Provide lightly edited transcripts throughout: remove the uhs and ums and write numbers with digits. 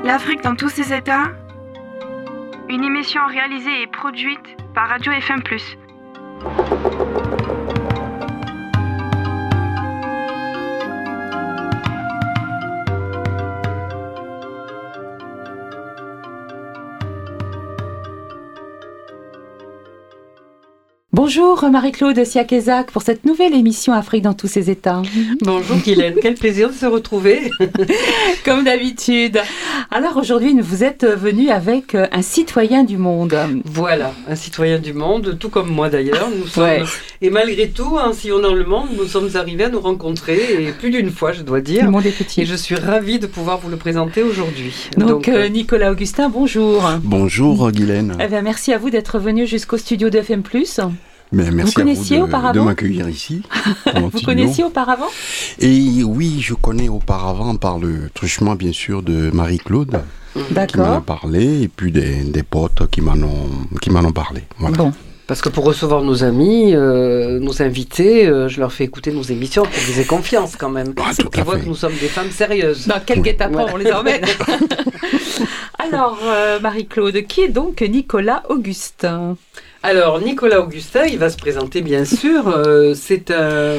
L'Afrique dans tous ses états. Une émission réalisée et produite par Radio FM+. Bonjour Marie-Claude Siakezac pour cette nouvelle émission Afrique dans tous ses états. Bonjour Guylaine, quel plaisir de se retrouver. Comme d'habitude. Alors aujourd'hui vous êtes venu avec un citoyen du monde. Voilà, un citoyen du monde, tout comme moi d'ailleurs. Nous sommes, et malgré tout, en sillonnant le monde, nous sommes arrivés à nous rencontrer, et plus d'une fois je dois dire. Le monde est petit. Et je suis ravie de pouvoir vous le présenter aujourd'hui. Donc Nicolas Augustin, bonjour. Bonjour Guylaine. Eh bien, merci à vous d'être venu jusqu'au studio de FM+. Mais merci vous connaissiez à vous auparavant de m'accueillir ici. Vous connaissiez auparavant? Et oui, je connais auparavant par le truchement bien sûr de Marie-Claude. Qui m'en a parlé, et puis des potes qui m'en ont parlé. Voilà. Bon. Parce que pour recevoir nos amis, nos invités, je leur fais écouter nos émissions pour qu'ils aient confiance quand même. Ils voient que nous sommes des femmes sérieuses. Dans quel guet-apens on les emmène. Alors, Marie-Claude, qui est donc Nicolas Augustin? Alors, Nicolas Augustin, il va se présenter bien sûr. C'est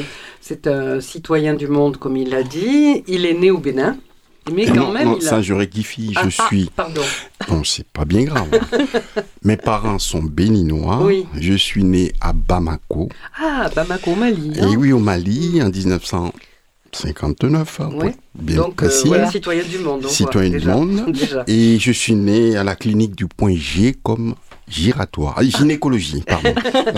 un citoyen du monde, comme il l'a dit. Il est né au Bénin. Mais quand même, je rectifie, je suis... Pardon. Bon, c'est pas bien grave. Mes parents sont béninois. Oui. Je suis né à Bamako. Ah, Bamako, au Mali. Et oui, au Mali, en 1959. Oui. Bien donc, précis. voilà, citoyen du monde. Citoyen du monde. Déjà. Et je suis né à la clinique du Point G comme giratoire. Gynécologie, pardon.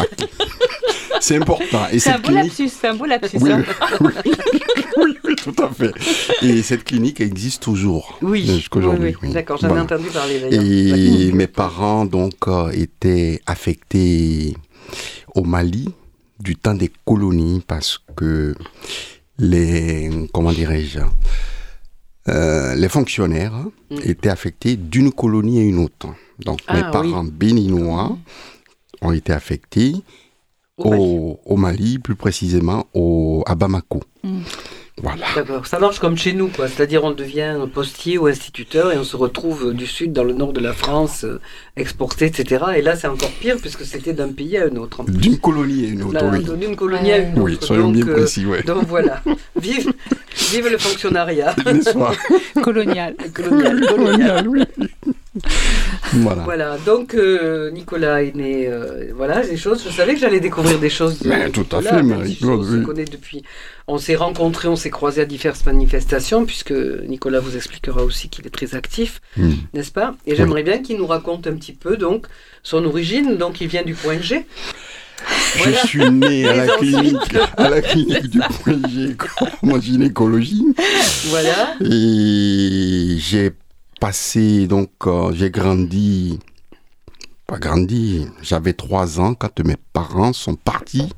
C'est important. Et c'est un beau lapsus. Oui, oui, tout à fait. Et cette clinique existe toujours. Oui, jusqu'aujourd'hui. Oui. D'accord, j'avais entendu parler d'ailleurs. Et mes parents, donc, étaient affectés au Mali du temps des colonies parce que les fonctionnaires étaient affectés d'une colonie à une autre. Donc, mes parents béninois ont été affectés au Mali, plus précisément à Bamako. Voilà. D'accord, ça marche comme chez nous, quoi. C'est-à-dire on devient postier ou instituteur et on se retrouve du sud dans le nord de la France, exporté, etc. Et là c'est encore pire puisque c'était d'un pays à un autre. D'une colonie à une autre, oui. D'une colonie à une autre. Oui, soyons bien précis, oui. Donc voilà, vive le fonctionnariat. N'est-ce pas? Colonial, oui. Voilà, donc Nicolas est né, des choses. Je savais que j'allais découvrir des choses. Tout à fait, Marie-Claude. On se connaît depuis. On s'est rencontrés, on s'est croisés à diverses manifestations, puisque Nicolas vous expliquera aussi qu'il est très actif, n'est-ce pas? Et j'aimerais bien qu'il nous raconte un petit peu donc son origine. Donc il vient du Point G. Je suis né à la clinique du Point G en gynécologie. Voilà. Et j'ai j'avais 3 ans quand mes parents sont partis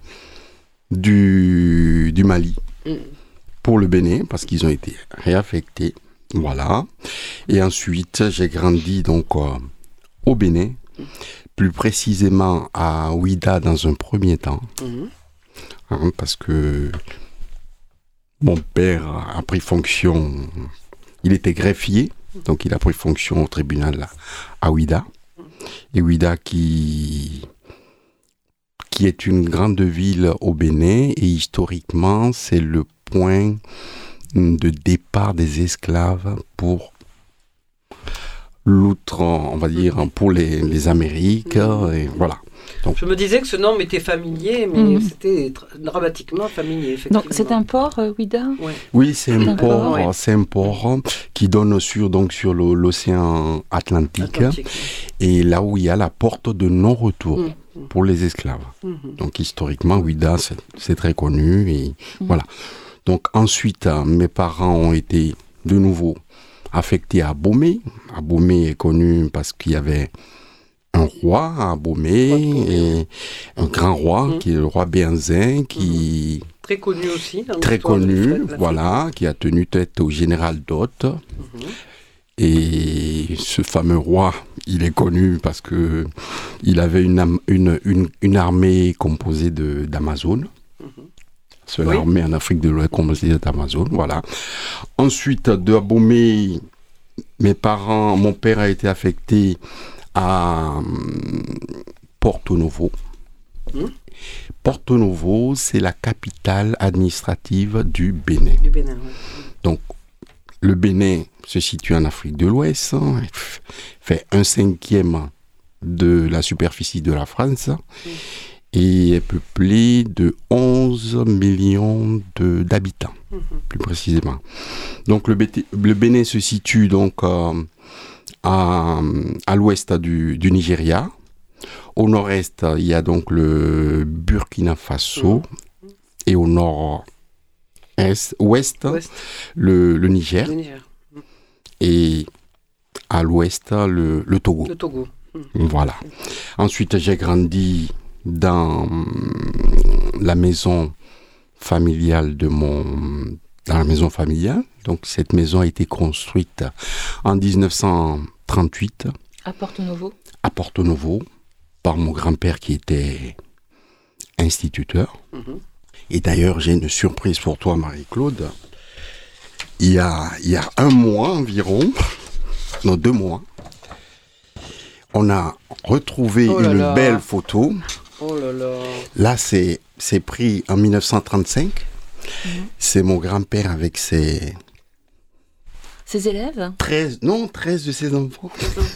du Mali pour le Bénin parce qu'ils ont été réaffectés. Voilà. Et ensuite, j'ai grandi donc au Bénin, plus précisément à Ouidah dans un premier temps, parce que mon père a pris fonction, il était greffier. Donc, il a pris fonction au tribunal à Ouidah. Et Ouidah qui est une grande ville au Bénin. Et historiquement, c'est le point de départ des esclaves pour on va dire, pour les Amériques. Et voilà. Donc, je me disais que ce nom m'était familier, mais c'était dramatiquement familier, effectivement. Donc c'est un port, Ouidah? Oui, c'est un port, qui donne sur l'océan Atlantique. Et là où il y a la porte de non-retour pour les esclaves. Donc historiquement, Ouidah, c'est très connu. Et voilà. Donc ensuite, mes parents ont été de nouveau affectés à Abomey. Abomey est connu parce qu'il y avait un roi à Abomey, et un grand roi qui est le roi Béhanzin, qui très connu aussi, très connu, voilà, qui a tenu tête au général d'Hôte. Et ce fameux roi, il est connu parce que il avait une armée composée d'Amazones. C'est l'armée en Afrique de l'Ouest composée d'Amazones, voilà. Ensuite, de Abomey, mes parents, mon père a été affecté à Porto Novo. Porto Novo, c'est la capitale administrative du Bénin. Du Bénin, oui. Donc, le Bénin se situe en Afrique de l'Ouest, fait 1/5 de la superficie de la France et est peuplé de 11 millions d'habitants, plus précisément. Donc, le Bénin se situe donc à l'ouest du Nigeria. Au nord-est, il y a donc le Burkina Faso et au nord-ouest, le Niger. Et à l'ouest, le Togo. Le Togo. Voilà. Ensuite, j'ai grandi dans la maison familiale dans la maison familiale. Donc, cette maison a été construite en 1938. À Porto Novo. À Porto Novo, par mon grand-père qui était instituteur. Et d'ailleurs, j'ai une surprise pour toi, Marie-Claude. Il y a 1 mois environ, non 2 mois, on a retrouvé une belle photo. Oh là là. Là, c'est pris en 1935. C'est mon grand-père avec ses élèves 13 de ses enfants.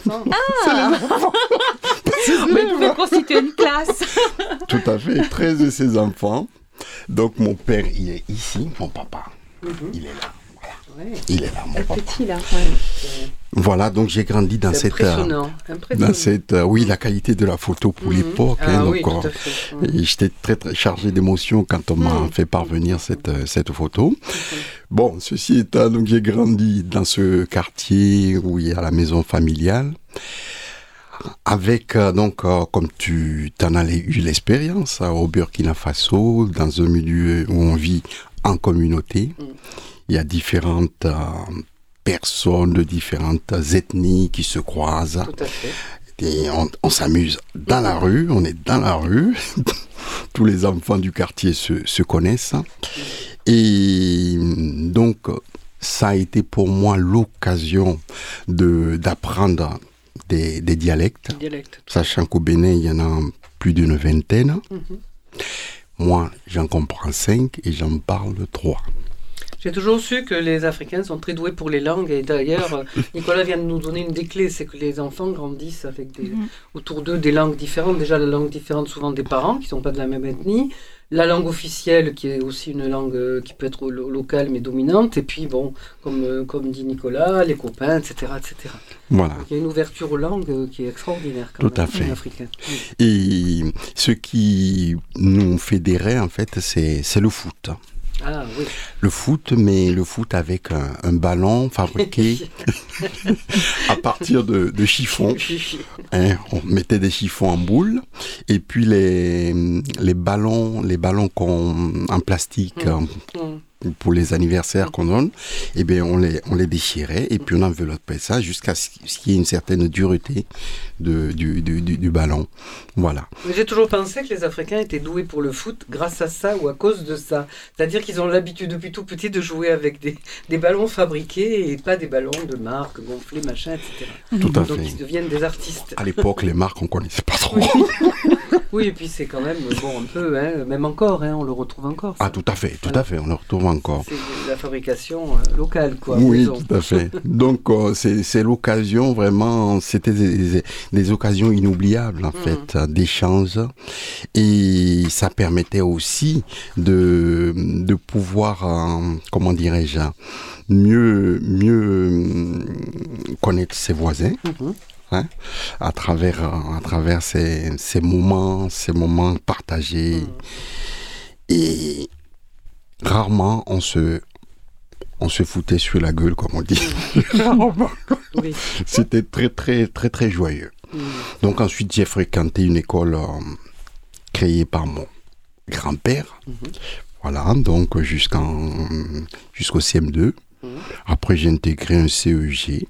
Mais il pouvait constituer une classe. Tout à fait, 13 de ses enfants. Donc mon père, il est ici, mon papa, il est là. Voilà. Ouais. Il est là, mon papa. Petit là. Voilà, donc j'ai grandi dans cette... Impressionnant. Dans cette... oui, la qualité de la photo pour l'époque. Oui, tout à fait. Et j'étais très, très chargé d'émotion quand on m'a fait parvenir cette photo. Bon, ceci étant, donc j'ai grandi dans ce quartier où il y a la maison familiale. Avec, comme tu en as eu l'expérience, au Burkina Faso, dans un milieu où on vit en communauté, il y a différentes personnes de différentes ethnies qui se croisent. Tout à fait. Et on s'amuse dans la rue, on est dans la rue. Tous les enfants du quartier se connaissent. Et donc, ça a été pour moi l'occasion d'apprendre des dialectes, sachant qu'au Bénin, il y en a plus d'une vingtaine. Moi, j'en comprends 5 et j'en parle 3. J'ai toujours su que les Africains sont très doués pour les langues, et d'ailleurs, Nicolas vient de nous donner une des clés, c'est que les enfants grandissent avec autour d'eux des langues différentes. Déjà, la langue différente souvent des parents, qui ne sont pas de la même ethnie. La langue officielle, qui est aussi une langue qui peut être locale mais dominante. Et puis, bon, comme dit Nicolas, les copains, etc. etc. Voilà. Donc, il y a une ouverture aux langues qui est extraordinaire quand Tout même, à fait. africaine. Et ce qui nous fédérait, en fait, c'est le foot. Ah oui. Le foot, mais le foot avec un ballon fabriqué à partir de chiffons. On mettait des chiffons en boule et puis les ballons en plastique pour les anniversaires qu'on donne, eh bien on les déchirait et puis on enveloppait ça jusqu'à ce qu'il y ait une certaine dureté du ballon. Voilà. Mais j'ai toujours pensé que les Africains étaient doués pour le foot grâce à ça ou à cause de ça. C'est-à-dire qu'ils ont l'habitude depuis tout petit de jouer avec des ballons fabriqués et pas des ballons de marque, gonflés, machin, etc. Tout à Donc fait. ils deviennent des artistes. À l'époque, les marques, on connaissait pas trop. Oui, et puis c'est quand même, bon, un peu, même encore, on le retrouve encore. Ça. Ah, tout à fait, on le retrouve encore. C'est de la fabrication locale, quoi. Oui, disons. tout à fait. Donc, c'est l'occasion, vraiment, c'était des occasions inoubliables, en fait, d'échanges. Et ça permettait aussi de pouvoir, comment dirais-je, mieux connaître ses voisins. À travers ces moments partagés. Et rarement on se foutait sur la gueule, comme on dit. Oui. C'était très très très très joyeux. Donc ensuite j'ai fréquenté une école créée par mon grand-père. Voilà, donc jusqu'au CM2. Après j'ai intégré un CEG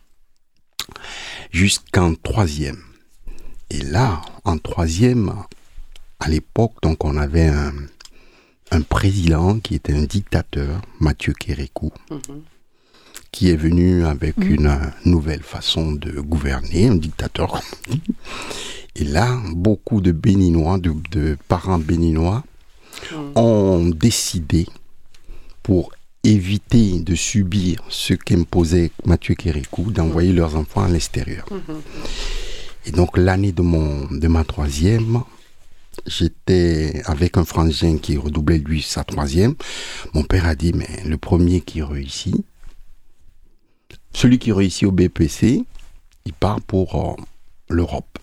jusqu'en 3e. Et là, en 3e, à l'époque, donc on avait un président qui était un dictateur, Mathieu Kérékou, qui est venu avec une nouvelle façon de gouverner, un dictateur, comme on dit. Et là, beaucoup de Béninois, de parents béninois, ont décidé, pour éviter de subir ce qu'imposait Mathieu Kérékou, d'envoyer leurs enfants à l'extérieur. Et donc, l'année de ma 3e, j'étais avec un frangin qui redoublait, lui, sa 3e. Mon père a dit, mais le premier qui réussit, celui qui réussit au BPC, il part pour l'Europe.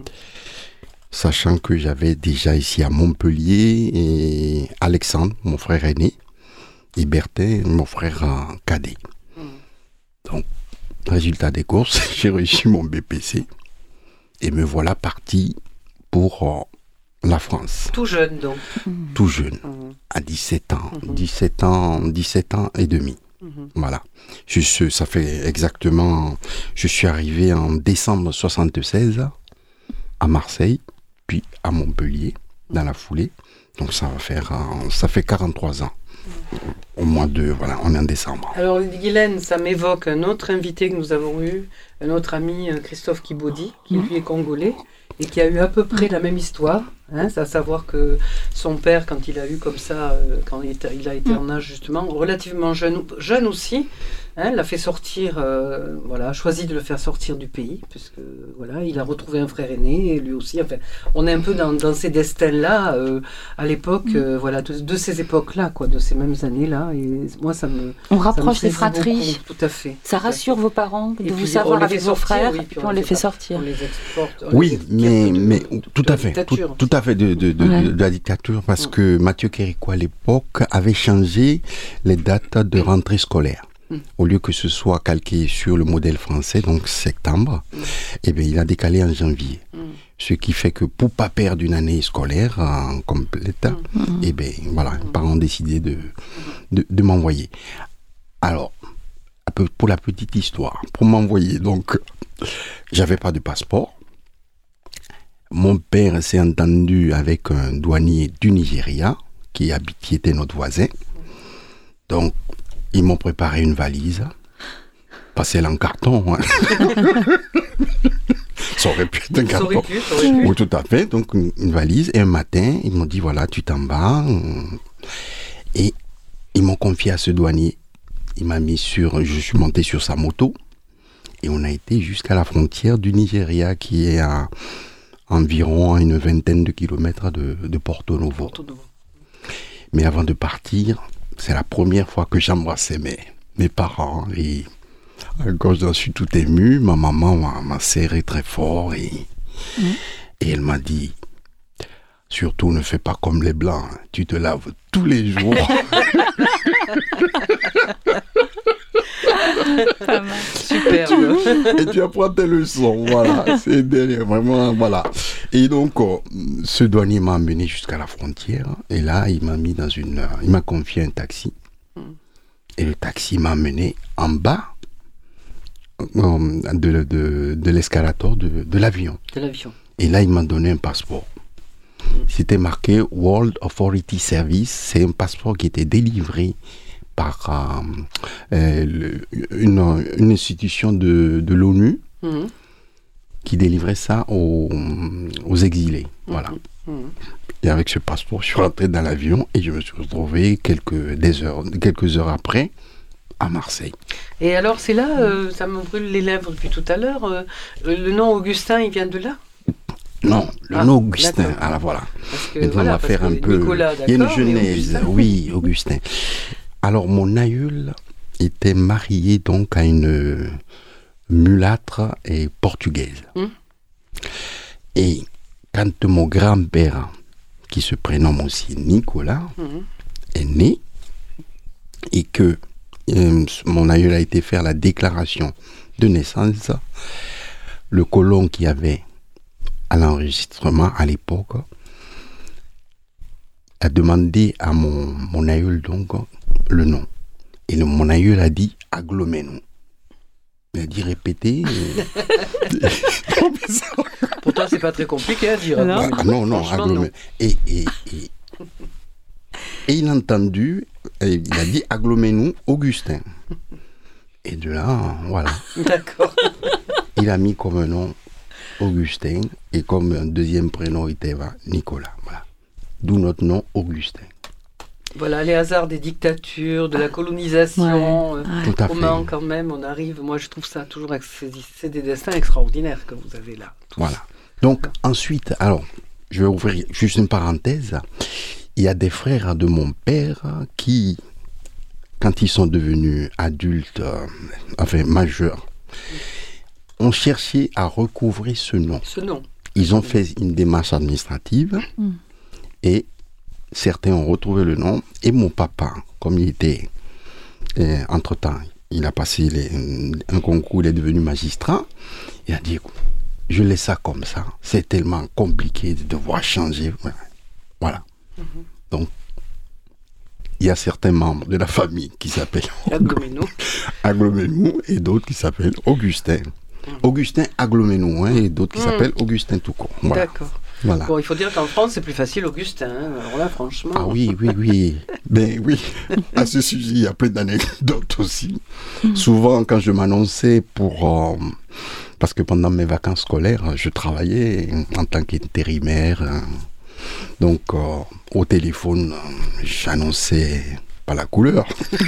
Sachant que j'avais déjà ici à Montpellier et Alexandre, mon frère aîné, et Bertin, mon frère cadet. Donc, résultat des courses, j'ai réussi mon BPC et me voilà parti pour la France. Tout jeune donc. Tout jeune, à 17 ans, 17 ans et demi. Voilà. Ça fait exactement, je suis arrivé en décembre 76 à Marseille, puis à Montpellier, dans la foulée. Donc ça fait 43 ans. Au mois de, voilà, on est en décembre. Alors Guylaine, ça m'évoque un autre invité que nous avons eu, un autre ami, Christophe Kibodi, qui lui est congolais, et qui a eu à peu près la même histoire. C'est à savoir que son père, quand il a eu comme ça, quand il a été en âge justement, relativement jeune aussi, l'a fait sortir, a choisi de le faire sortir du pays, puisque voilà, il a retrouvé un frère aîné, et lui aussi, enfin, on est un peu dans ces destins-là, à l'époque, de ces époques-là, quoi, de ces mêmes années-là, et moi ça me... On rapproche les fratries. Beaucoup, tout à fait. Ça rassure vos parents de vous savoir avec vos frères, puis on les fait sortir. On les exporte. Oui, mais tout à fait, tout à fait de la dictature, parce que Mathieu Kérékou à l'époque avait changé les dates de rentrée scolaire. Au lieu que ce soit calqué sur le modèle français, donc septembre, il a décalé en janvier. Ce qui fait que pour ne pas perdre une année scolaire complète, les parents ont décidé de m'envoyer. Alors, pour la petite histoire, pour m'envoyer, donc, j'avais pas de passeport. Mon père s'est entendu avec un douanier du Nigeria, qui était notre voisin. Donc, ils m'ont préparé une valise, passée en carton. Ça aurait pu être un carton. Ça aurait pu. Oui, tout à fait. Donc, une valise. Et un matin, ils m'ont dit, voilà, tu t'en vas. Et ils m'ont confié à ce douanier. Je suis monté sur sa moto. Et on a été jusqu'à la frontière du Nigeria, qui est à environ une 20aine de kilomètres de Porto Novo. Mais avant de partir, c'est la première fois que j'embrassais mes parents. Et quand je suis tout ému, ma maman m'a serré très fort et elle m'a dit, surtout ne fais pas comme les Blancs, tu te laves tous les jours. Pas mal. Superbe. Et tu apprends tes leçons, voilà. C'est vraiment, voilà. Et donc, ce douanier m'a emmené jusqu'à la frontière. Et là, il m'a confié un taxi. Et le taxi m'a emmené en bas de l'escalator de l'avion. De l'avion. Et là, il m'a donné un passeport. C'était marqué World Authority Service. C'est un passeport qui était délivré par une institution de l'ONU qui délivrait ça aux exilés. Voilà. Et avec ce passeport, je suis rentré dans l'avion et je me suis retrouvé quelques heures après à Marseille. Et alors, c'est là, ça me brûle les lèvres depuis tout à l'heure, le nom Augustin, il vient de là ? Non, le nom Augustin. Alors voilà. Maintenant, on va faire un peu... Nicolas, il y a une genèse. Oui, Augustin. Alors, mon aïeul était marié donc à une mulâtre et portugaise. Et quand mon grand-père, qui se prénomme aussi Nicolas, est né, et que mon aïeul a été faire la déclaration de naissance, le colon qui avait à l'enregistrement à l'époque a demandé à mon aïeul donc le nom. Et mon aïeul a dit Agloménon. Il a dit répéter. Pourtant, c'est pas très compliqué à dire. Non, Agloménon. Et il a entendu, il a dit Agloménon Augustin. Et de là, voilà. D'accord. Il a mis comme nom Augustin et comme un deuxième prénom était Nicolas. Voilà. D'où notre nom Augustin. Voilà, les hasards des dictatures, de la colonisation. Tout à Comment fait. quand même on arrive. Moi je trouve ça toujours, c'est des destins extraordinaires que vous avez là. Tous. Voilà. Donc ensuite, alors, je vais ouvrir juste une parenthèse. Il y a des frères de mon père qui, quand ils sont devenus adultes, majeurs, ont cherché à recouvrer ce nom. Ce nom. Ils ont fait une démarche administrative et certains ont retrouvé le nom. Et mon papa, comme il était, entre-temps, il a passé un concours, il est devenu magistrat, il a dit, je laisse ça comme ça. C'est tellement compliqué de devoir changer. Voilà. Donc, il y a certains membres de la famille qui s'appellent Agloménou et d'autres qui s'appellent Augustin. Augustin Agloménou et d'autres qui s'appellent Augustin tout court. Voilà. D'accord. Voilà. Bon, il faut dire qu'en France, c'est plus facile Augustin. Alors là, franchement... Ah oui. Ben oui, à ce sujet, il y a plein d'anecdotes aussi. Souvent, quand je m'annonçais parce que pendant mes vacances scolaires, je travaillais en tant qu'intérimaire. Donc, au téléphone, j'annonçais pas la couleur.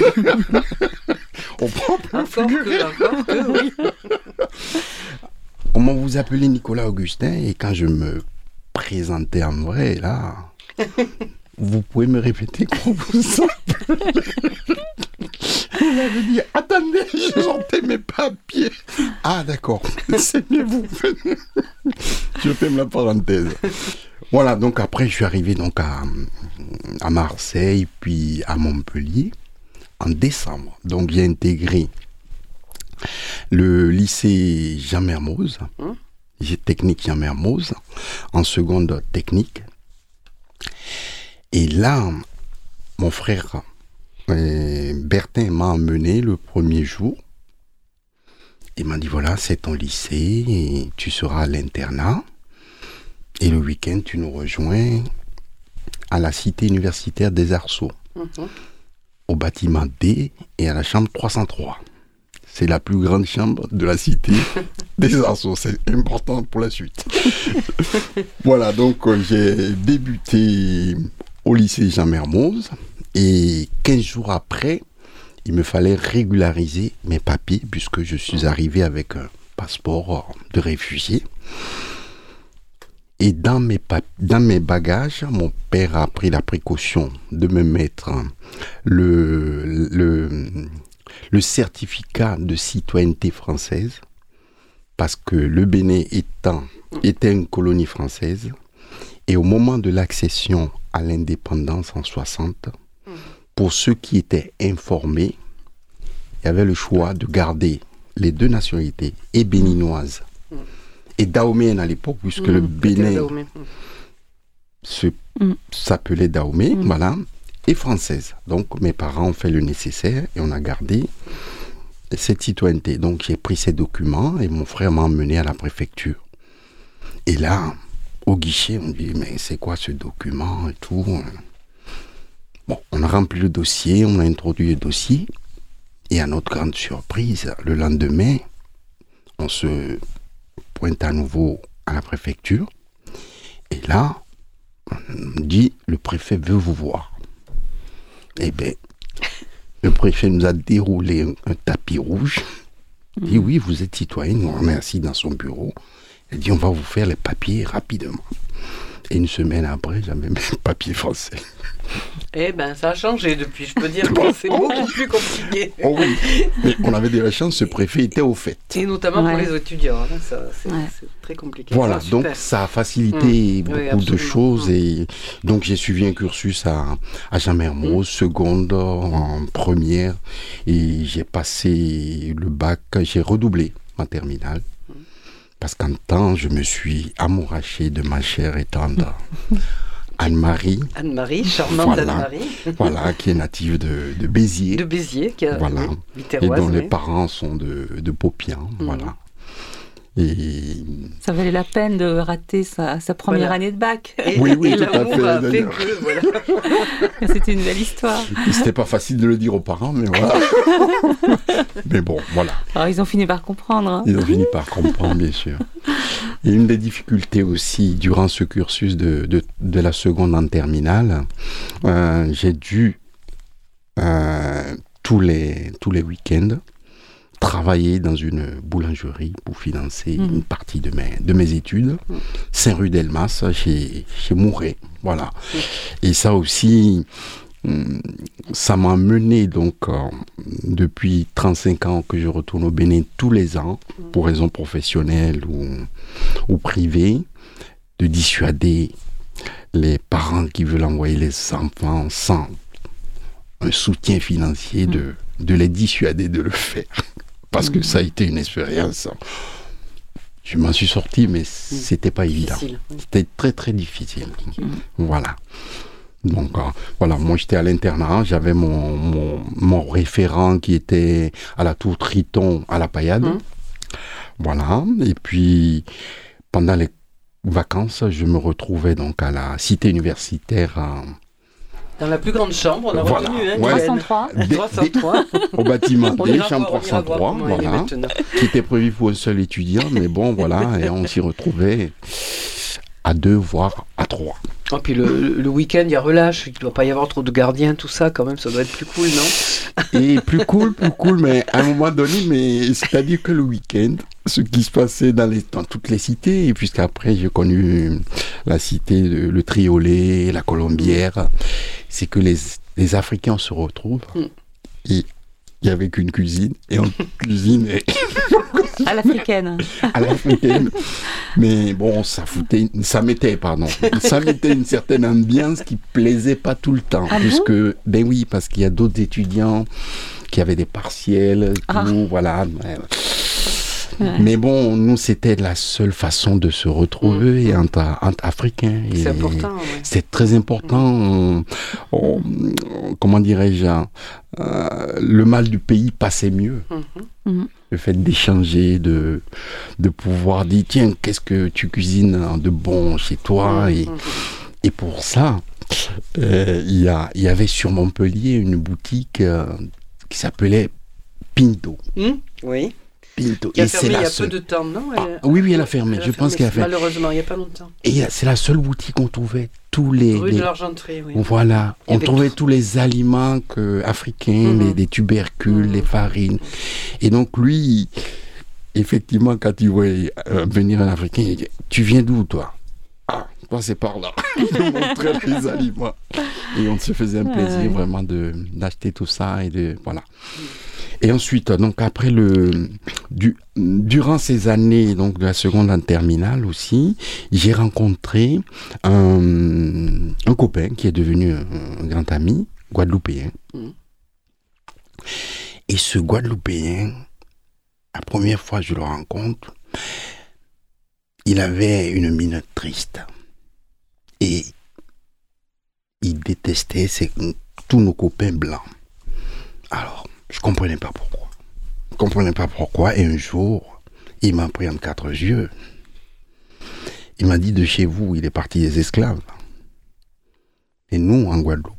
On prend plus figuré. Encore que, oui. Comment vous appelez Nicolas Augustin? Et quand je me présentais en vrai, là, vous pouvez me répéter comment vous appelez? Il avait dit, attendez, je sortais mes papiers. Ah d'accord, c'est mieux vous. Je ferme la parenthèse. Voilà, donc après je suis arrivé donc à Marseille, puis à Montpellier, en décembre. Donc j'ai intégré le lycée Jean Mermoz, technique Jean Mermoz, en seconde technique. Et là, mon frère Bertin m'a emmené le premier jour. Il m'a dit, voilà, c'est ton lycée, et tu seras à l'internat. Et le week-end, tu nous rejoins à la cité universitaire des Arceaux, au bâtiment D et à la chambre 303. C'est la plus grande chambre de la cité des Arceaux. C'est important pour la suite. Voilà, donc j'ai débuté au lycée Jean Mermoz. Et 15 jours après, il me fallait régulariser mes papiers puisque je suis arrivé avec un passeport de réfugié. Et dans mes bagages, mon père a pris la précaution de me mettre le certificat de citoyenneté française parce que le Bénin était une colonie française et au moment de l'accession à l'indépendance en 60, pour ceux qui étaient informés, il y avait le choix de garder les deux nationalités, et béninoise et dahoméenne à l'époque, puisque le Bénin s'appelait Dahomey, voilà, et française. Donc mes parents ont fait le nécessaire et on a gardé cette citoyenneté. Donc j'ai pris ces documents et mon frère m'a emmené à la préfecture. Et là, au guichet, on me dit, mais c'est quoi ce document et tout? Bon, on a rempli le dossier, on a introduit le dossier, et à notre grande surprise, le lendemain, on se pointe à nouveau à la préfecture, et là, on me dit, le préfet veut vous voir. Eh bien, le préfet nous a déroulé un tapis rouge, il dit, oui, vous êtes citoyen, on remercie dans son bureau, il dit, on va vous faire les papiers rapidement. Et une semaine après, j'avais mes papiers français. Eh ben, ça a changé depuis. Je peux dire que c'est beaucoup plus compliqué. Oh oui, mais on avait de la chance, ce préfet était au fait. Et notamment pour les étudiants. Hein, c'est très compliqué. Voilà, donc ça a facilité beaucoup de choses. Et donc j'ai suivi un cursus à Jean Mermoz, seconde, en première. Et j'ai passé le bac, j'ai redoublé ma terminale. Parce qu'en temps, je me suis amouraché de ma chère et tendre Anne-Marie. Anne-Marie, charmante voilà, Anne-Marie. Voilà, qui est native de Béziers. De Béziers, qui a voilà. Et dont les parents sont de Paupian. Voilà. Et... Ça valait la peine de rater sa première année de bac. Oui, tout à fait. Voilà. C'était une belle histoire. C'était pas facile de le dire aux parents, mais voilà. Mais bon, voilà. Alors, ils ont fini par comprendre. Hein. Ils ont fini par comprendre, bien sûr. Et une des difficultés aussi, durant ce cursus de la seconde en terminale, j'ai dû, tous les week-ends, travailler dans une boulangerie pour financer une partie de mes études. Saint-Rue-d'Elmas, chez Mouret. Voilà. Et ça aussi, ça m'a mené donc depuis 35 ans que je retourne au Bénin tous les ans, pour raisons professionnelles ou privées, de dissuader les parents qui veulent envoyer les enfants sans un soutien financier, de les dissuader de le faire. Parce que ça a été une expérience. Je m'en suis sorti, mais c'était pas évident. C'était très très difficile. Voilà. Donc voilà, moi j'étais à l'internat, j'avais mon référent qui était à la Tour Triton à la Paillade. Voilà. Et puis pendant les vacances, je me retrouvais donc à la cité universitaire. Dans la plus grande chambre, on a retenu, hein, 303. 303. Au bâtiment D, chambre 303, voilà, qui était prévu pour un seul étudiant, mais bon, voilà, et on s'y retrouvait à 2, voire à 3. Et puis le week-end, il y a relâche, il ne doit pas y avoir trop de gardiens, tout ça, quand même, ça doit être plus cool, non? Et plus cool, mais à un moment donné, c'est-à-dire que le week-end, ce qui se passait dans toutes les cités, et puisqu'après j'ai connu la cité, le Triolet, la Colombière, c'est que les Africains se retrouvent, et il n'y avait qu'une cuisine, et on cuisinait... À l'africaine. À l'africaine. Mais bon, ça mettait une certaine ambiance qui plaisait pas tout le temps. Parce qu'il y a d'autres étudiants qui avaient des partiels, voilà. Ouais. Mais bon, nous, c'était la seule façon de se retrouver entre Africains. C'est important. Ouais. C'est très important. Comment dirais-je, le mal du pays passait mieux. Le fait d'échanger, de pouvoir dire, tiens, qu'est-ce que tu cuisines de bon chez toi, et pour ça, il y avait sur Montpellier une boutique qui s'appelait Pinto. Oui. Pinto. Qui a fermé il y a peu de temps, non? Oui, elle a fermé. Je pense qu'elle a fermé. Malheureusement, il n'y a pas longtemps. Et c'est la seule boutique où on trouvait tous les... Rue de l'Argenterie, oui. Voilà. On trouvait tous les aliments africains, les tubercules, les farines. Et donc, lui, effectivement, quand il voyait venir un Africain, il dit, tu viens d'où, toi? Ah, toi, c'est par là. Il nous montrait les aliments. Et on se faisait un plaisir vraiment d'acheter tout ça et de... Voilà. Et ensuite, donc après durant ces années donc de la seconde en terminale aussi, j'ai rencontré un copain qui est devenu un grand ami, guadeloupéen. Et ce Guadeloupéen, la première fois que je le rencontre, il avait une mine triste. Et il détestait tous nos copains blancs. Alors, je comprenais pas pourquoi. Et un jour, il m'a pris entre 4 yeux. Il m'a dit, de chez vous, il est parti des esclaves. Et nous, en Guadeloupe,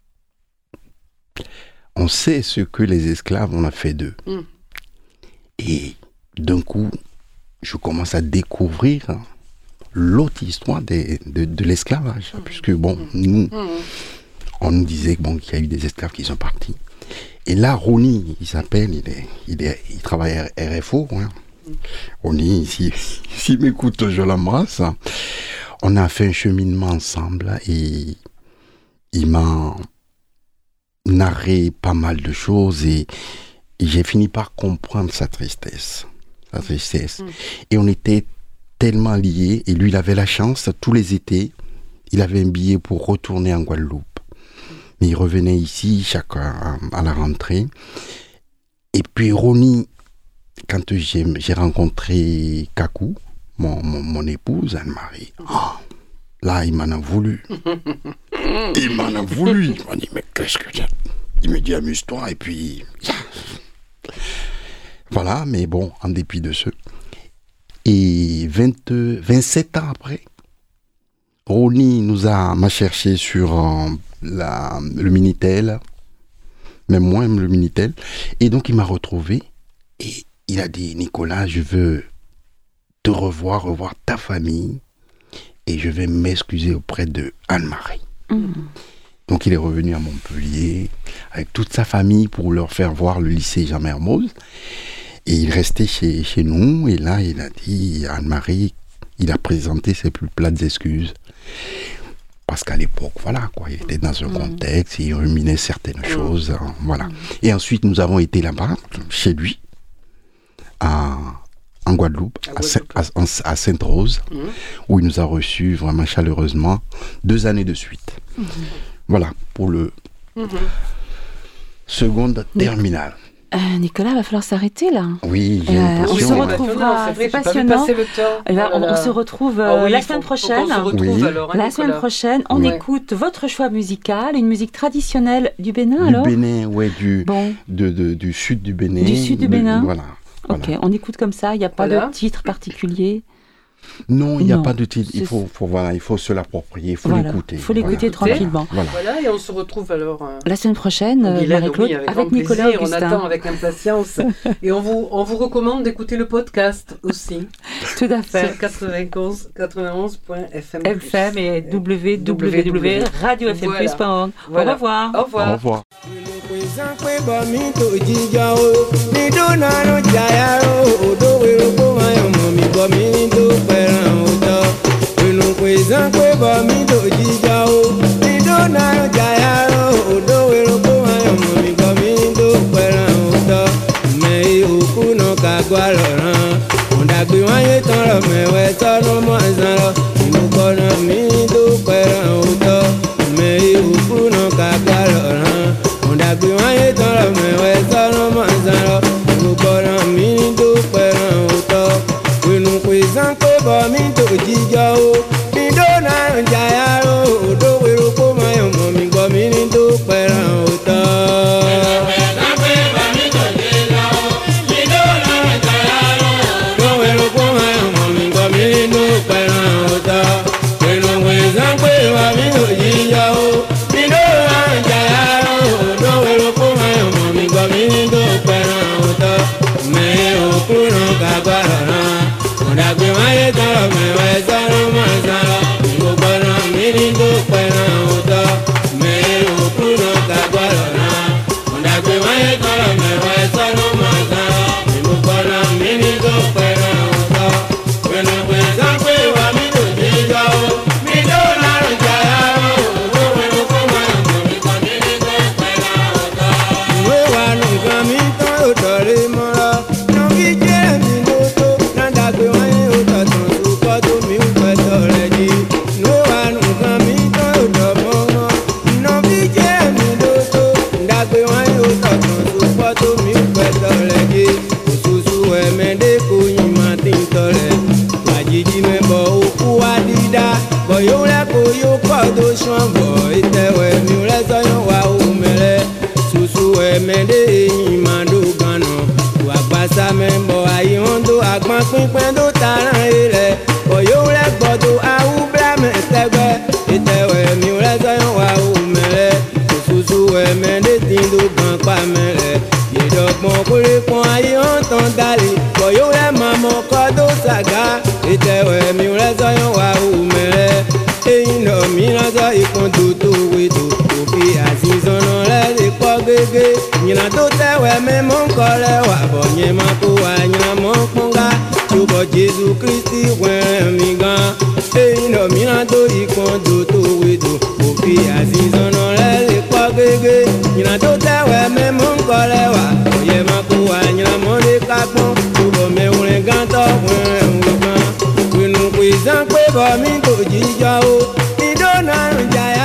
on sait ce que les esclaves on a fait d'eux. Et d'un coup, je commence à découvrir l'autre histoire de l'esclavage. Puisque, bon, nous, on nous disait qu'il y a eu des esclaves qui sont partis. Et là, Ronnie, il s'appelle, il travaille à RFO. Hein. Ronnie, s'il m'écoute, je l'embrasse. On a fait un cheminement ensemble et il m'a narré pas mal de choses et j'ai fini par comprendre sa tristesse. Et on était tellement liés, et lui, il avait la chance, tous les étés, il avait un billet pour retourner en Guadeloupe. Mais il revenait ici à la rentrée. Et puis Ronnie, quand j'ai rencontré Kakou, mon épouse, Anne-Marie, là, il m'en a voulu. Il m'en dit, mais qu'est-ce que c'est? Il me dit, amuse-toi, et puis... Voilà, mais bon, en dépit de ce... Et 27 ans après, Ronnie m'a cherché sur le Minitel, même moi, le Minitel. Et donc, il m'a retrouvé et il a dit, Nicolas, je veux te revoir ta famille et je vais m'excuser auprès de Anne-Marie. Donc, il est revenu à Montpellier avec toute sa famille pour leur faire voir le lycée Jean-Mermoz. Et il restait chez nous, et là, il a dit à Anne-Marie, il a présenté ses plus plates excuses. Parce qu'à l'époque, voilà, quoi, il était dans un contexte, il ruminait certaines choses, voilà. Et ensuite, nous avons été là-bas, chez lui, en Guadeloupe, à Sainte-Rose, où il nous a reçus vraiment chaleureusement 2 années de suite. Voilà, pour le seconde terminale. Nicolas, va falloir s'arrêter là. Oui, j'ai l'impression. On se retrouvera, c'est passionnant. On se retrouve la semaine prochaine. La semaine prochaine, on écoute votre choix musical, une musique traditionnelle du Bénin alors. Du Bénin, ouais, du sud du Bénin. Du sud du Bénin. Voilà. Ok, on écoute comme ça, il n'y a pas de titre particulier. Non, il n'y a pas de titre. Il faut se l'approprier, il faut l'écouter. Il faut l'écouter tranquillement. Voilà, et on se retrouve alors la semaine prochaine, Marie-Claude, avec Nicolas Augustin. On attend avec impatience. Et on vous recommande d'écouter le podcast aussi. Tout à fait. Sur 91.fm. FM et www.radiofmplus.org. Voilà. Au revoir. Au revoir. Au revoir. Jésus Christi wẹ́rẹ́ mi gan. Èyí lọ mìíràn tó ìkànjò tó wèdò. Òfin àzìzànà rẹ̀ lè pọ́ gégé. Ìyìnà tó tẹ̀wẹ̀ mẹ́mú ń kọ́ lẹ́wà. Òye máa kó wa ìyìnà mọ́lé kápọ́n. Túbọ̀ mẹ́wùrẹ́ gan tọ́ wẹ́rẹ́ wù gan. Pinnu pé sàn pé bọ̀ mí kò jíjọ o. Ìdó náà ń jayà.